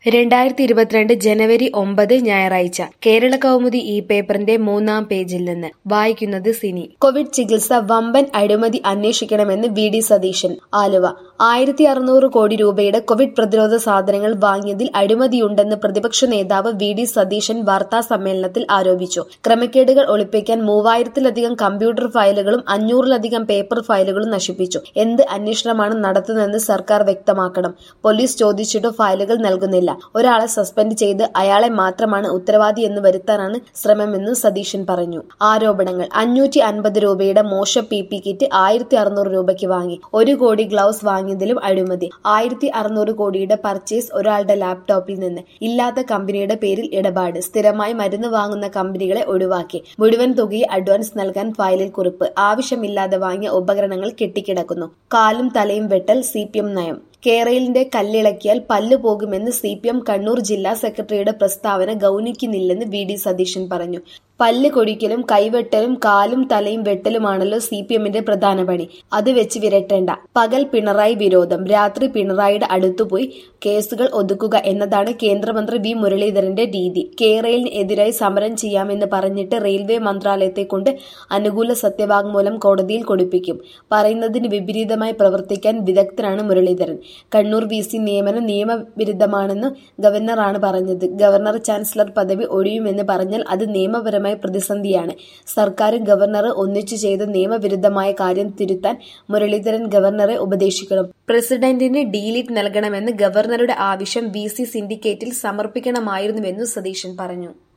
2022 ജനുവരി 9 ഞായറാഴ്ച കേരള കൗമുദി ഈ പേപ്പറിന്റെ 3-ാം പേജിൽ നിന്ന് വായിക്കുന്നത് സിനി. കോവിഡ് ചികിത്സ വമ്പൻ അഴിമതി അന്വേഷിക്കണമെന്ന് വി.ഡി. സതീശൻ. ആലുവ 1600 കോടി രൂപയുടെ കോവിഡ് പ്രതിരോധ സാധനങ്ങൾ വാങ്ങിയതിൽ അഴിമതിയുണ്ടെന്ന് പ്രതിപക്ഷ നേതാവ് വി.ഡി. സതീശൻ വാർത്താസമ്മേളനത്തിൽ ആരോപിച്ചു. ക്രമക്കേടുകൾ ഒളിപ്പിക്കാൻ 3000-ലധികം കമ്പ്യൂട്ടർ ഫയലുകളും 500-ലധികം പേപ്പർ ഫയലുകളും നശിപ്പിച്ചു. എന്ത് അന്വേഷണമാണ് നടത്തുന്നതെന്ന് സർക്കാർ വ്യക്തമാക്കണം. പോലീസ് ചോദിച്ചിട്ട് ഫയലുകൾ നൽകുന്നില്ല. ഒരാളെ സസ്പെൻഡ് ചെയ്ത് അയാളെ മാത്രമാണ് ഉത്തരവാദി എന്ന് വരുത്താനാണ് ശ്രമമെന്നും സതീശൻ പറഞ്ഞു. ആരോപണങ്ങൾ: 550 രൂപയുടെ മോശ PP കിറ്റ് 1600 രൂപയ്ക്ക് വാങ്ങി. 1 കോടി ഗ്ലൗസ് വാങ്ങിയതിലും അഴിമതി. 1600 കോടിയുടെ പർച്ചേസ് ഒരാളുടെ ലാപ്ടോപ്പിൽ നിന്ന്. ഇല്ലാത്ത കമ്പനിയുടെ പേരിൽ ഇടപാട്. സ്ഥിരമായി മരുന്ന് വാങ്ങുന്ന കമ്പനികളെ ഒഴിവാക്കി. മുഴുവൻ തുകയും അഡ്വാൻസ് നൽകാൻ ഫയലിൽ കുറിപ്പ്. ആവശ്യമില്ലാതെ വാങ്ങിയ ഉപകരണങ്ങൾ കെട്ടിക്കിടക്കുന്നു. കാലും തലയും വെട്ടൽ CPM നയം. കേരളിന്റെ കല്ലിളക്കിയാൽ പല്ല് പോകുമെന്ന് CPM കണ്ണൂർ ജില്ലാ സെക്രട്ടറിയുടെ പ്രസ്താവന ഗൗനിക്കുന്നില്ലെന്ന് വി.ഡി. സതീശൻ പറഞ്ഞു. പല്ല് കൊഴിക്കലും കൈവെട്ടലും കാലും തലയും വെട്ടലുമാണല്ലോ CPMന്റെ പ്രധാന പണി. അത് വെച്ച് വിരട്ടേണ്ട. പകൽ പിണറായി വിരോധം, രാത്രി പിണറായിയുടെ അടുത്തുപോയി കേസുകൾ ഒതുക്കുക എന്നതാണ് കേന്ദ്രമന്ത്രി വി. മുരളീധരന്റെ രീതി. കേരളിന് എതിരായി സമരം ചെയ്യാമെന്ന് പറഞ്ഞിട്ട് റെയിൽവേ മന്ത്രാലയത്തെ കൊണ്ട് അനുകൂല സത്യവാങ്മൂലം കോടതിയിൽ കൊടുപ്പിക്കും. പറയുന്നതിന് വിപരീതമായി പ്രവർത്തിക്കാൻ വിദഗ്ധനാണ് മുരളീധരൻ. കണ്ണൂർ VC നിയമനം നിയമവിരുദ്ധമാണെന്ന് ഗവർണറാണ് പറഞ്ഞത്. ഗവർണർ ചാൻസലർ പദവി ഒഴിയുമെന്ന് പറഞ്ഞാൽ അത് നിയമപരമായി പ്രതിസന്ധിയാണ്. സർക്കാരും ഗവർണറും ഒന്നിച്ചു ചെയ്ത നിയമവിരുദ്ധമായ കാര്യം തിരുത്താൻ മുരളീധരൻ ഗവർണറെ ഉപദേശിക്കണം. പ്രസിഡന്റിന് ഡീലിറ്റ് നൽകണമെന്ന് ഗവർണറുടെ ആവശ്യം VC സിൻഡിക്കേറ്റിൽ സമർപ്പിക്കണമായിരുന്നുവെന്നും സതീശൻ പറഞ്ഞു.